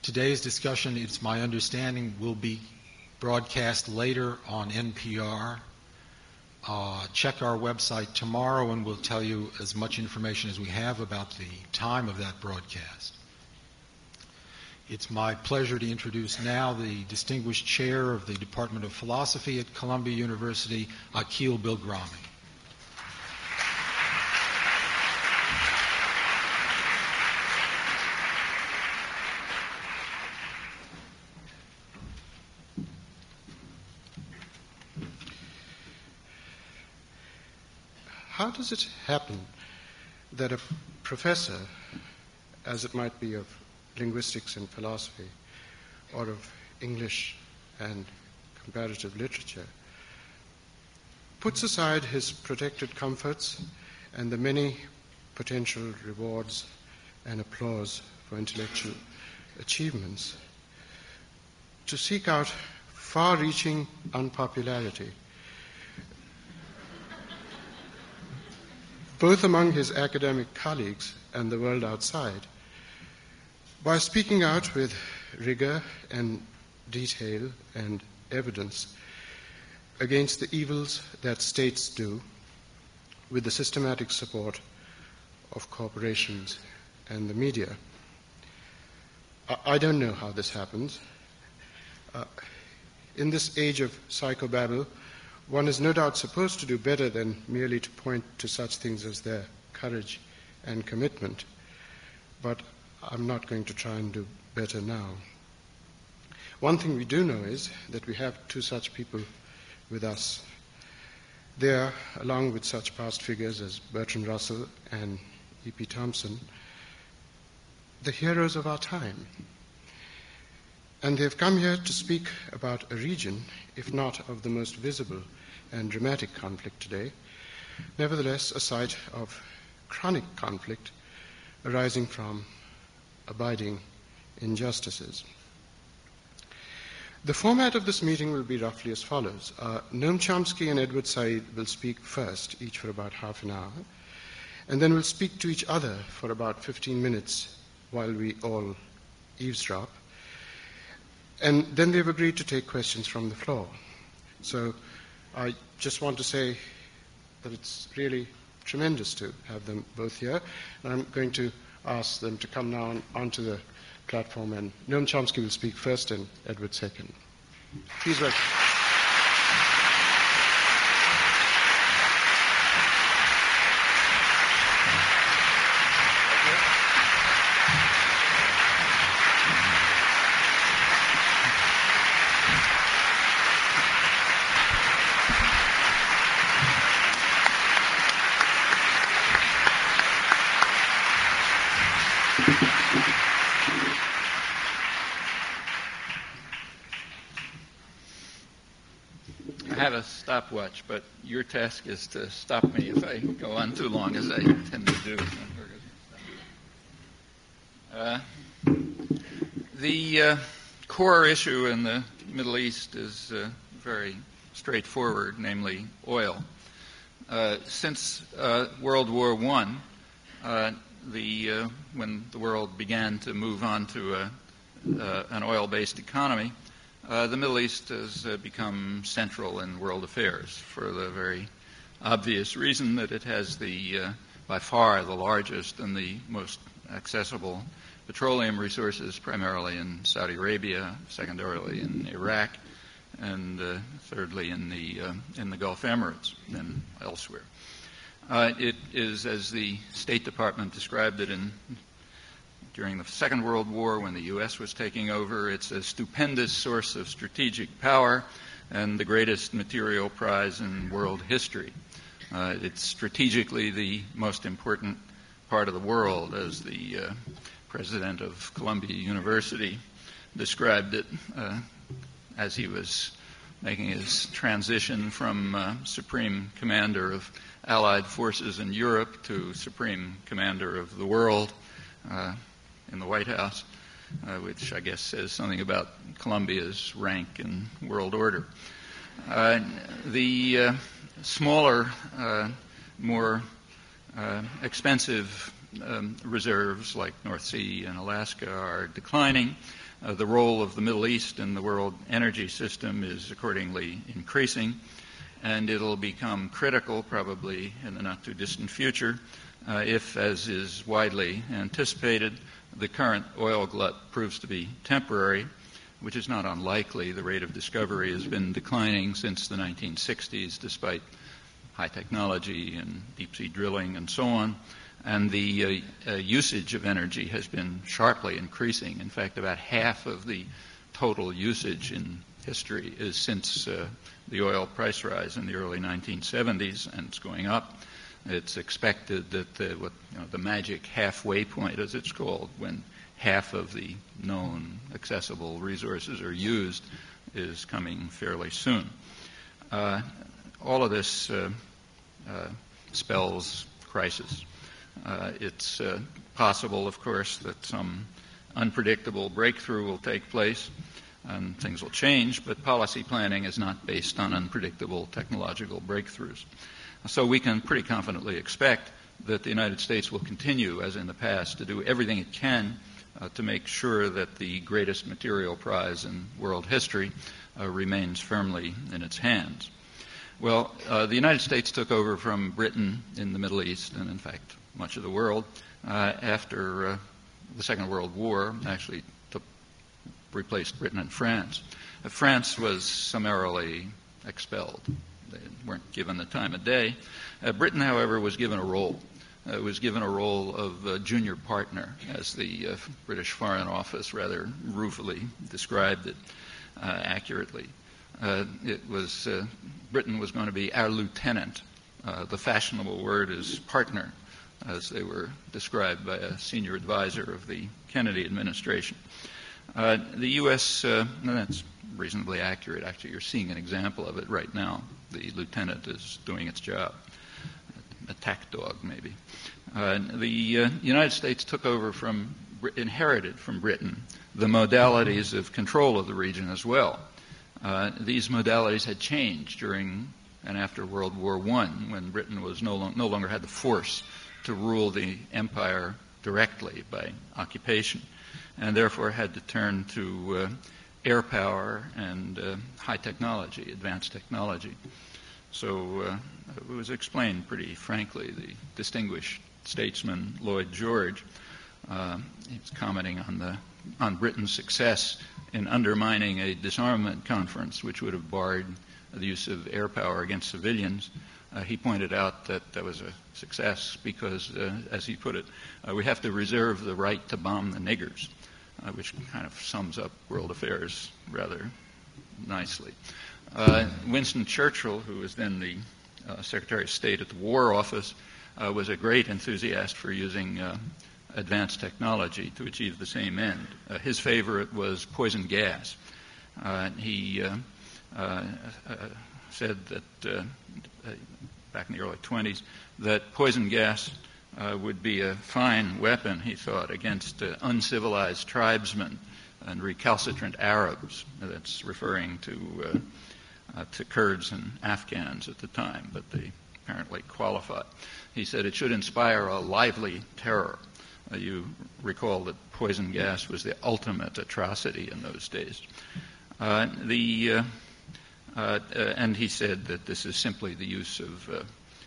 Today's discussion, it's my understanding, will be broadcast later on NPR. Check our website tomorrow and we'll tell you as much information as we have about the time of that broadcast. It's my pleasure to introduce now the distinguished chair of the Department of Philosophy at Columbia University, Akhil Bilgrami. How does it happen that a professor, as it might be of linguistics and philosophy, or of English and comparative literature, puts aside his protected comforts and the many potential rewards and applause for intellectual achievements to seek out far-reaching unpopularity, both among his academic colleagues and the world outside, by speaking out with rigor and detail and evidence against the evils that states do with the systematic support of corporations and the media? I don't know how this happens. In this age of psychobabble, one is no doubt supposed to do better than merely to point to such things as their courage and commitment, but I'm not going to try and do better now. One thing we do know is that we have two such people with us. They are, along with such past figures as Bertrand Russell and E.P. Thompson, the heroes of our time. And they've come here to speak about a region, if not of the most visible and dramatic conflict today, nevertheless a site of chronic conflict arising from abiding injustices. The format of this meeting will be roughly as follows. Noam Chomsky and Edward Said will speak first, each for about half an hour, and then we'll speak to each other for about 15 minutes while we all eavesdrop. And then they've agreed to take questions from the floor. So I just want to say that it's really tremendous to have them both here. And I'm going to ask them to come now onto the platform, and Noam Chomsky will speak first and Edward second. Please welcome. I have a stopwatch, but your task is to stop me if I go on too long, as I tend to do. The core issue in the Middle East is very straightforward, namely oil. Since World War I, when the world began to move on to an oil-based economy, the Middle East has become central in world affairs for the very obvious reason that it has by far the largest and the most accessible petroleum resources, primarily in Saudi Arabia, secondarily in Iraq, and thirdly in the Gulf Emirates and elsewhere. It is, as the State Department described it during the Second World War, when the U.S. was taking over, it's a stupendous source of strategic power and the greatest material prize in world history. It's strategically the most important part of the world, as the president of Columbia University described it as he was making his transition from Supreme Commander of Allied Forces in Europe to Supreme Commander of the world in the White House, which I guess says something about Columbia's rank in world order. The smaller, more expensive reserves like North Sea and Alaska are declining. The role of the Middle East in the world energy system is accordingly increasing, and it'll become critical probably in the not-too-distant future if, as is widely anticipated, the current oil glut proves to be temporary, which is not unlikely. The rate of discovery has been declining since the 1960s, despite high technology and deep-sea drilling and so on. And the usage of energy has been sharply increasing. In fact, about half of the total usage in history is since the oil price rise in the early 1970s, and it's going up. It's expected that the magic halfway point, as it's called, when half of the known accessible resources are used, is coming fairly soon. All of this spells crisis. It's possible, of course, that some unpredictable breakthrough will take place and things will change, but policy planning is not based on unpredictable technological breakthroughs. So we can pretty confidently expect that the United States will continue, as in the past, to do everything it can to make sure that the greatest material prize in world history remains firmly in its hands. Well, the United States took over from Britain in the Middle East, and in fact much of the world, after the Second World War, actually replaced Britain and France. France was summarily expelled. They weren't given the time of day. Britain, however, was given a role. It was given a role of junior partner, as the British Foreign Office rather ruefully described it accurately. Britain was going to be our lieutenant. The fashionable word is partner, as they were described by a senior advisor of the Kennedy administration. The U.S., that's reasonably accurate. Actually, you're seeing an example of it right now. The lieutenant is doing its job. Attack dog, maybe. The United States inherited from Britain the modalities of control of the region as well. These modalities had changed during and after World War I, when Britain was no longer had the force to rule the empire directly by occupation, and therefore had to turn to air power and high technology, advanced technology. So it was explained pretty frankly. The distinguished statesman Lloyd George, he's commenting on Britain's success in undermining a disarmament conference which would have barred the use of air power against civilians. He pointed out that was a success because, as he put it, we have to reserve the right to bomb the niggers, which kind of sums up world affairs rather nicely. Winston Churchill, who was then the Secretary of State at the War Office, was a great enthusiast for using advanced technology to achieve the same end. His favorite was poison gas. He said that back in the early 20s that poison gas would be a fine weapon, he thought, against uncivilized tribesmen and recalcitrant Arabs. That's referring to Kurds and Afghans at the time, but they apparently qualified. He said it should inspire a lively terror. You recall that poison gas was the ultimate atrocity in those days. And he said that this is simply the use of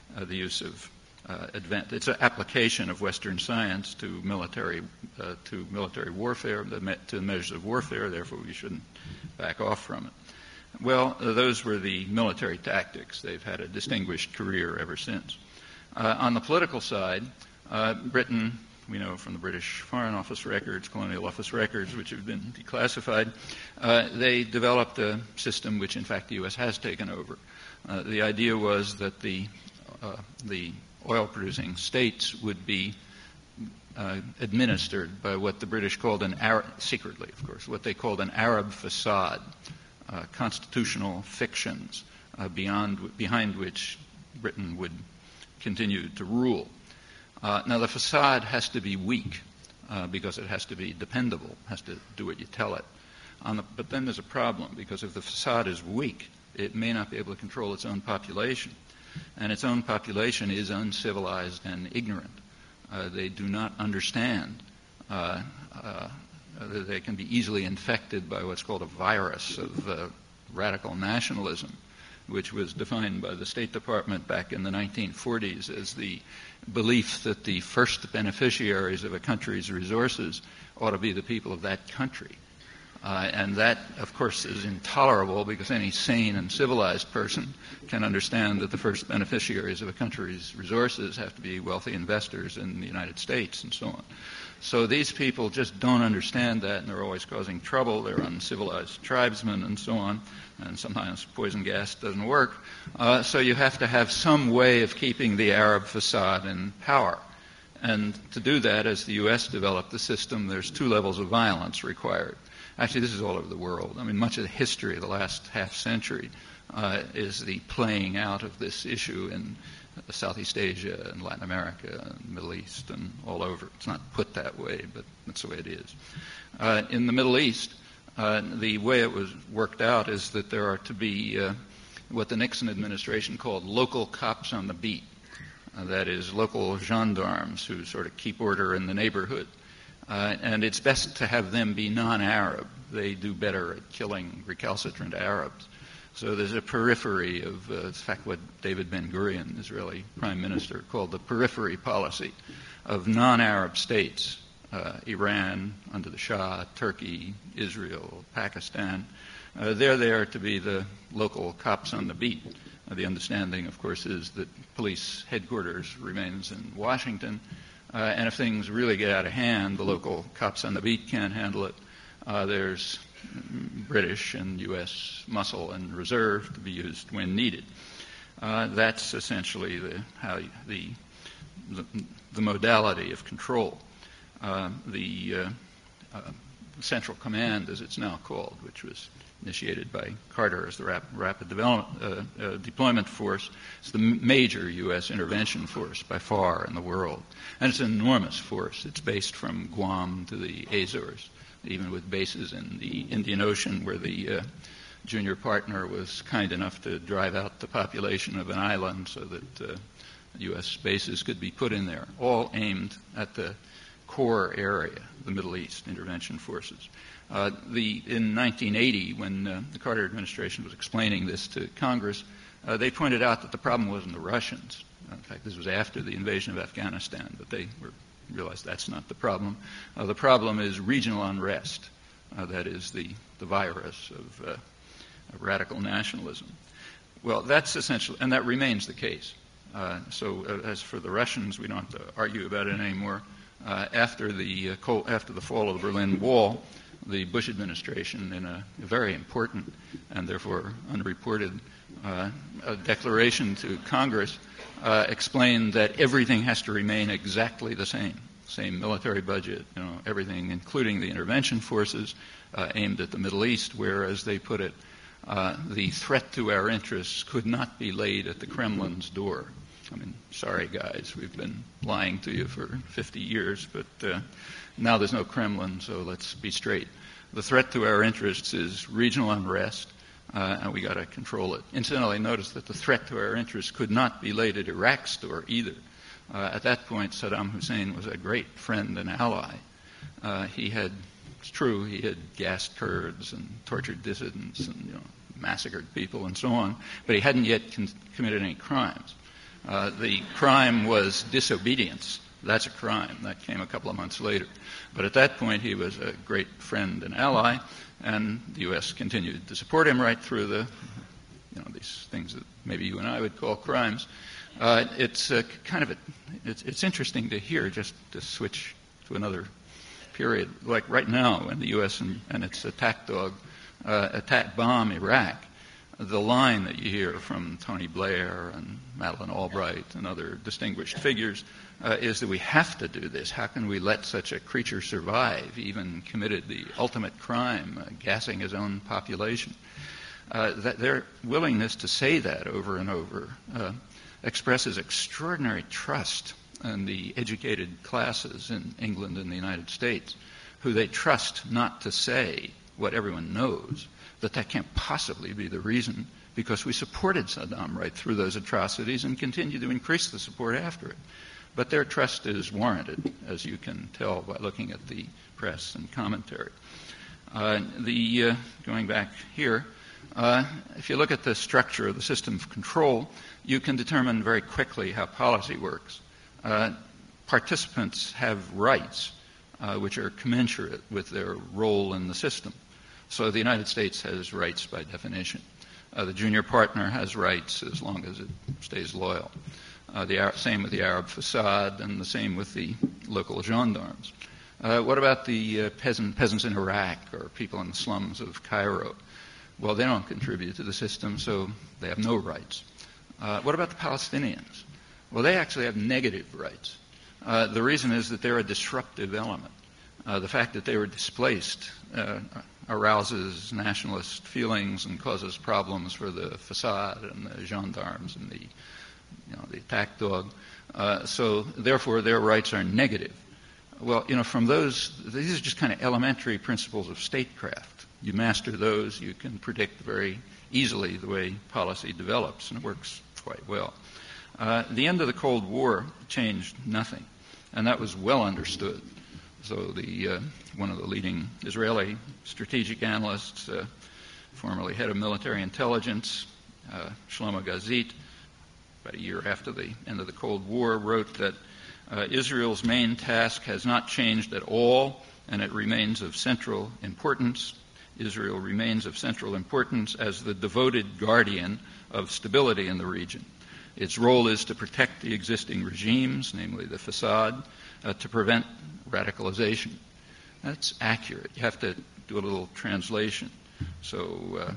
it's an application of Western science to military warfare, to measures of warfare. Therefore, we shouldn't back off from it. Well, those were the military tactics. They've had a distinguished career ever since. On the political side, Britain, we know from the British Foreign Office records, Colonial Office records, which have been declassified, they developed a system which, in fact, the U.S. has taken over. The idea was that the oil-producing states would be administered by what the British called secretly, of course, what they called an Arab facade, constitutional fictions behind which Britain would continue to rule. Now, the facade has to be weak because it has to be dependable, has to do what you tell it. But then there's a problem, because if the facade is weak, it may not be able to control its own population. And its own population is uncivilized and ignorant. They do not understand. They can be easily infected by what's called a virus of radical nationalism, which was defined by the State Department back in the 1940s as the belief that the first beneficiaries of a country's resources ought to be the people of that country. And that, of course, is intolerable because any sane and civilized person can understand that the first beneficiaries of a country's resources have to be wealthy investors in the United States and so on. So these people just don't understand that, and they're always causing trouble. They're uncivilized tribesmen and so on, and sometimes poison gas doesn't work. So you have to have some way of keeping the Arab facade in power. And to do that, as the U.S. developed the system, there's 2 levels of violence required. Actually, this is all over the world. I mean, much of the history of the last half century is the playing out of this issue in Southeast Asia and Latin America and the Middle East and all over. It's not put that way, but that's the way it is. In the Middle East, the way it was worked out is that there are to be what the Nixon administration called local cops on the beat. That is, local gendarmes who sort of keep order in the neighborhood. And it's best to have them be non-Arab. They do better at killing recalcitrant Arabs. So there's a periphery of, in fact, what David Ben-Gurion, Israeli prime minister, called the periphery policy of non-Arab states, Iran under the Shah, Turkey, Israel, Pakistan. They're there to be the local cops on the beat. The understanding, of course, is that police headquarters remains in Washington, and if things really get out of hand, the local cops on the beat can't handle it. There's British and U.S. muscle and reserve to be used when needed. That's essentially the modality of control. The Central Command, as it's now called, which was initiated by Carter as the Rapid Deployment Force, is the major U.S. intervention force by far in the world. And it's an enormous force. It's based from Guam to the Azores, even with bases in the Indian Ocean where the junior partner was kind enough to drive out the population of an island so that U.S. bases could be put in there, all aimed at the core area, the Middle East intervention forces. In 1980, when the Carter administration was explaining this to Congress, they pointed out that the problem wasn't the Russians. In fact, this was after the invasion of Afghanistan, but they realized that's not the problem. The problem is regional unrest. That is the virus of radical nationalism. Well, that's essential, and that remains the case. As for the Russians, we don't have to argue about it anymore. After the fall of the Berlin Wall, the Bush administration, in a very important and therefore unreported declaration to Congress, explained that everything has to remain exactly the same military budget, everything, including the intervention forces aimed at the Middle East, where, as they put it, the threat to our interests could not be laid at the Kremlin's door. I mean, sorry, guys, we've been lying to you for 50 years, but now there's no Kremlin, so let's be straight. The threat to our interests is regional unrest, and we got to control it. Incidentally, notice that the threat to our interests could not be laid at Iraq's door either. At that point, Saddam Hussein was a great friend and ally. It's true, he had gassed Kurds and tortured dissidents and massacred people and so on, but he hadn't yet committed any crimes. The crime was disobedience. That's a crime. That came a couple of months later. But at that point, he was a great friend and ally, and the U.S. continued to support him right through these things that maybe you and I would call crimes. It's interesting to hear, just to switch to another period, like right now when the U.S. and its attack dog bomb Iraq. The line that you hear from Tony Blair and Madeleine Albright and other distinguished figures is that we have to do this. How can we let such a creature survive, even committed the ultimate crime, gassing his own population? That their willingness to say that over and over expresses extraordinary trust in the educated classes in England and the United States, who they trust not to say what everyone knows, that can't possibly be the reason, because we supported Saddam right through those atrocities and continue to increase the support after it. but their trust is warranted, as you can tell by looking at the press and commentary. Going back here, if you look at the structure of the system of control, you can determine very quickly how policy works. Participants have rights which are commensurate with their role in the system. So the United States has rights by definition. The junior partner has rights as long as it stays loyal. Same with the Arab Facade, and the same with the local gendarmes. What about the peasants in Iraq or people in the slums of Cairo? Well, they don't contribute to the system, so they have no rights. What about the Palestinians? Well, they actually have negative rights. The reason is that they're a disruptive element. The fact that they were displaced arouses nationalist feelings and causes problems for the Facade and the gendarmes and the attack dog. So therefore, their rights are negative. Well, from these are just kind of elementary principles of statecraft. You master those, you can predict very easily the way policy develops, and it works quite well. The end of the Cold War changed nothing, and that was well understood. So one of the leading Israeli strategic analysts, formerly head of military intelligence, Shlomo Gazit, about a year after the end of the Cold War, wrote that Israel's main task has not changed at all, and it remains of central importance. Israel remains of central importance as the devoted guardian of stability in the region. Its role is to protect the existing regimes, namely the Facade, to prevent radicalization. That's accurate. You have to do a little translation. So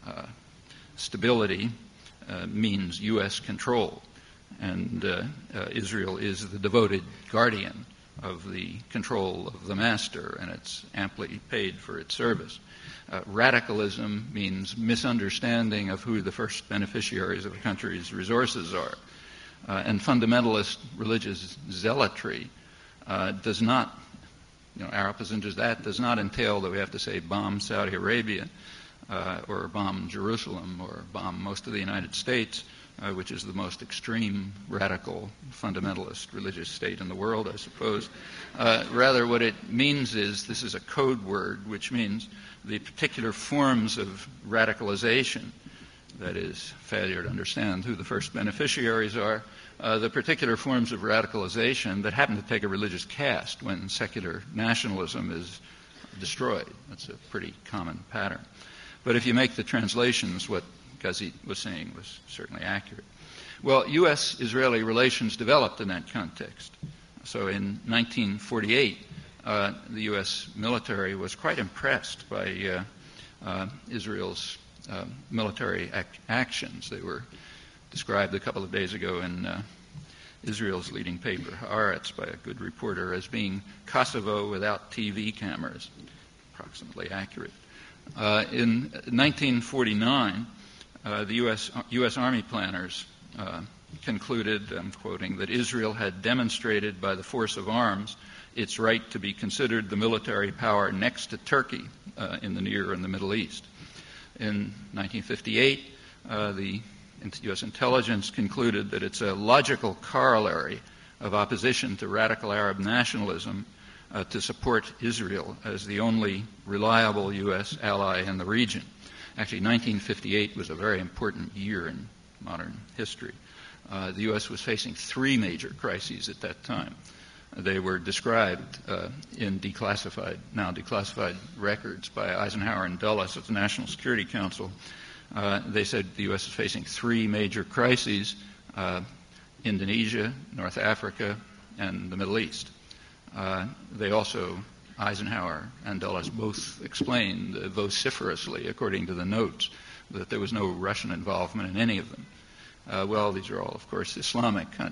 stability means U.S. control, and Israel is the devoted guardian of the control of the master, and it's amply paid for its service. Radicalism means misunderstanding of who the first beneficiaries of a country's resources are. And fundamentalist religious zealotry does not, our opposition to that does not entail that we have to say bomb Saudi Arabia or bomb Jerusalem or bomb most of the United States, which is the most extreme, radical, fundamentalist religious state in the world, I suppose. Rather, what it means is this is a code word, which means the particular forms of radicalization, that is, failure to understand who the first beneficiaries are, the particular forms of radicalization that happen to take a religious cast when secular nationalism is destroyed. That's a pretty common pattern. But if you make the translations, what Gazit was saying was certainly accurate. Well, U.S.-Israeli relations developed in that context. So in 1948, the U.S. military was quite impressed by Israel's military actions. They were described a couple of days ago in Israel's leading paper, Haaretz, by a good reporter as being Kosovo without TV cameras. Approximately accurate. In 1949, the U.S. Army planners concluded, I'm quoting, that Israel had demonstrated by the force of arms its right to be considered the military power next to Turkey in the Near and the Middle East. In 1958, the U.S. intelligence concluded that it's a logical corollary of opposition to radical Arab nationalism to support Israel as the only reliable U.S. ally in the region. Actually, 1958 was a very important year in modern history. The U.S. was facing three major crises at that time. They were described in now declassified records by Eisenhower and Dulles at the National Security Council. They said the U.S. is facing three major crises, Indonesia, North Africa, and the Middle East. They also, Eisenhower and Dulles both explained vociferously, according to the notes, that there was no Russian involvement in any of them. Well, these are all, of course, Islamic